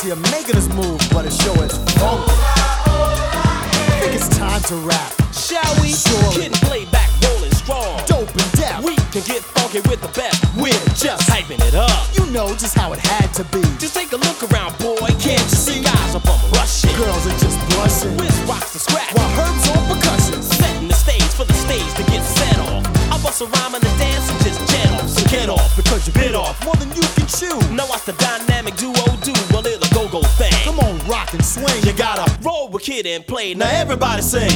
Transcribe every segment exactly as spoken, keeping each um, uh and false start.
here making us move, but it sure is funky. I think it's time to rap. Shall we? Surely. Kid and play back, rolling strong. Dope and deaf. We can get funky with the best. We're just Hyping it up. You know just how it had to be. Just take a look around, boy. Can't you see? Guys up on rushing. Girls are just blushing. Wiz rocks the scratch. While Herb's on percussion. Setting the stage for the stage to get set off. I bust a rhyme and a dance and just jet off. So get off because you bit off More than you can chew. Now watch the dynamic duo do a little go-go thing. Come on, rock and swing. You gotta roll with Kid and Play. Now everybody sing.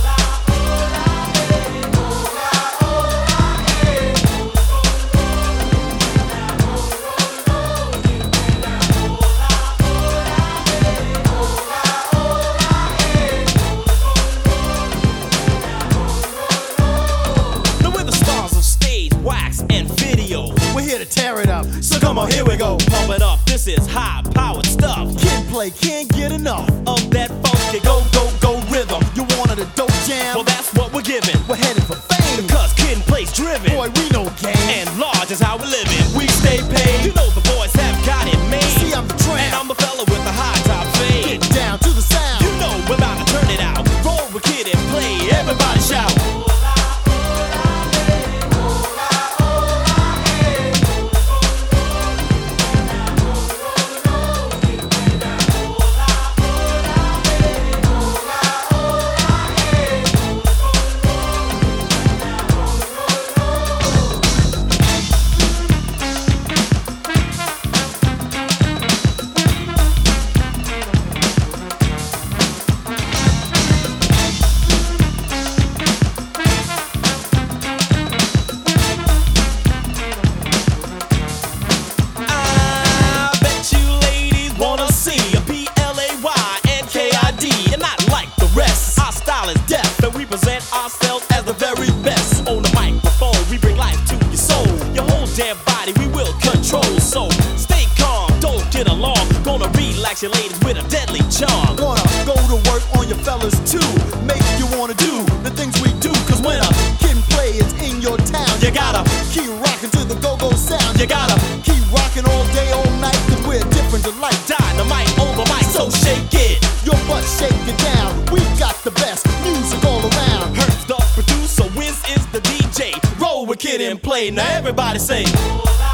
Wax and video. We're here to tear it up. So come on, here we go. Pump it up. This is high-powered stuff. Kid and Play can't get enough of that funky go go go rhythm. You wanted a dope jam? Well, that's what we're giving. We're headed for fame. Cause Kid and Play's driven. Boy, we know game. And large is how we live it. We stay paid. You know the boys have got it made. See, I'm the tramp. And I'm the fella with the high top fade. Get down to the sound. You know we're about to turn it out. Roll with Kid and Play. Everybody shout. Ourselves as the very best. On the microphone, we bring life to your soul. Your whole damn body, we will control. So stay calm, don't get along. Gonna relax your ladies with a deadly charm. Gonna go to work on your fellas too. Make you wanna do the things we do. Cause when a Kid and Play is in your town, you gotta keep rocking to the go-go sound. You gotta keep rocking all day, all night. Cause we're different to life. Dynamite over mic, so shake it. Your butt shake it down. We got the best music all around. Herb's the producer, Wiz is the D J. Roll with Kid and Play. Now everybody sing.